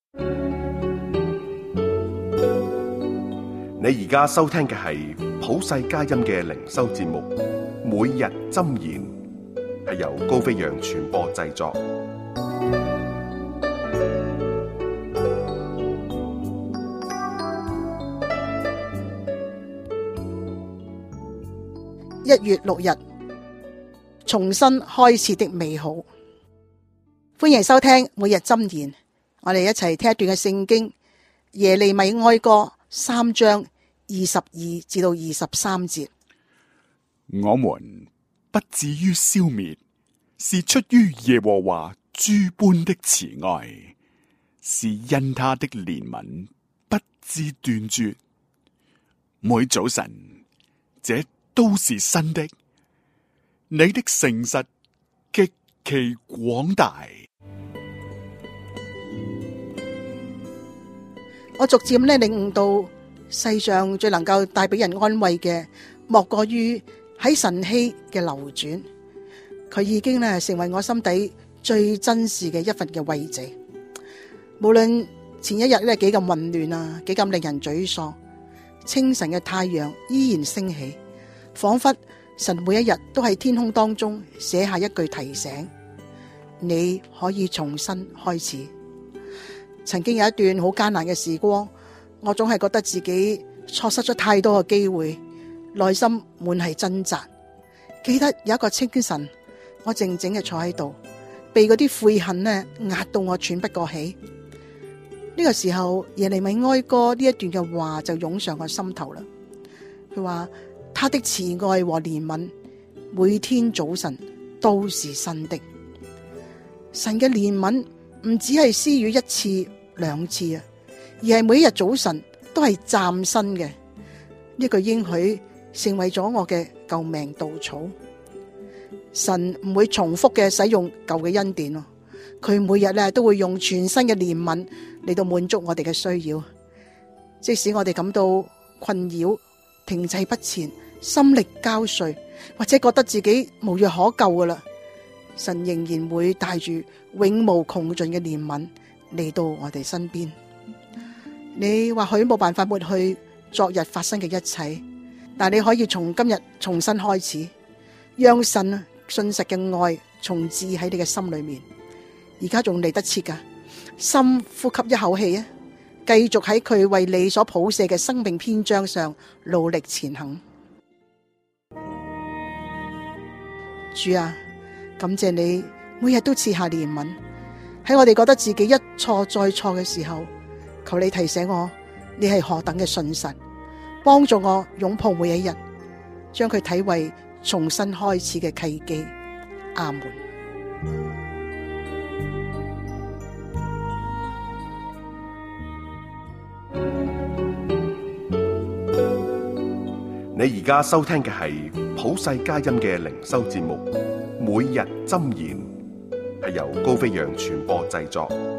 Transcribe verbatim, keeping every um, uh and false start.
你而家收聽嘅係普世佳音嘅靈修節目，每日箴言，係由高飛揚傳播製作。 一月六日，重新開始的美好。歡迎收聽每日箴言，我哋一齊聽一段嘅聖經，耶利米哀歌三章二十二至到二十三節。 我們不至於消滅，是出於耶和華諸般的慈愛，是因他的憐憫不致斷絕。每早晨，這都是新的，你的誠實極其廣大。 我逐漸咧領悟到，世上最能夠帶俾人安慰嘅，莫過於喺晨曦嘅流轉。佢已經咧成為我心底最珍視嘅一份嘅慰藉。無論前一日咧幾咁混亂啊，幾咁令人沮喪，清晨嘅太陽依然升起，仿佛神每一日都喺天空當中寫下一句提醒：你可以重新開始。曾經有一段好艱難嘅時光，我總係覺得自己錯失咗太多嘅機會，內心滿係掙扎。記得有一個清晨，我靜靜嘅坐喺度，被嗰啲悔恨呢壓到我喘不過氣。呢個時候，耶利米哀歌呢一段嘅話就湧上我心頭啦。佢話：他的慈愛和憐憫，每天早晨都是新的。神嘅憐憫唔只係施予一次兩次啊，而係每一日早晨都係嶄新嘅。呢句應許成為咗我嘅救命稻草。神唔會重複嘅使用舊嘅恩典咯，佢每日咧都會用全新嘅憐憫嚟到滿足我哋嘅需要。即使我哋感到困擾、停滯不前、心力交瘁，或者覺得自己無藥可救噶啦，神仍然會帶住永無窮盡嘅憐憫嚟到我哋身邊。你或許冇辦法抹去昨日發生嘅一切，但你可以從今日重新開始，讓神信實嘅愛重置喺你嘅心裏面。而家仲嚟得切噶，深呼吸一口氣啊，繼續喺佢為你所譜寫嘅生命篇章上努力前行。主啊，感謝你每日都賜下憐憫，喺我哋覺得自己一錯再錯嘅時候，求你提醒我，你係何等嘅信實，幫助我擁抱每一日，將佢睇為重新開始嘅契機。阿門。 你而家收聽嘅係普世佳音嘅靈修節目，每日箴言，係由高飛揚傳播製作。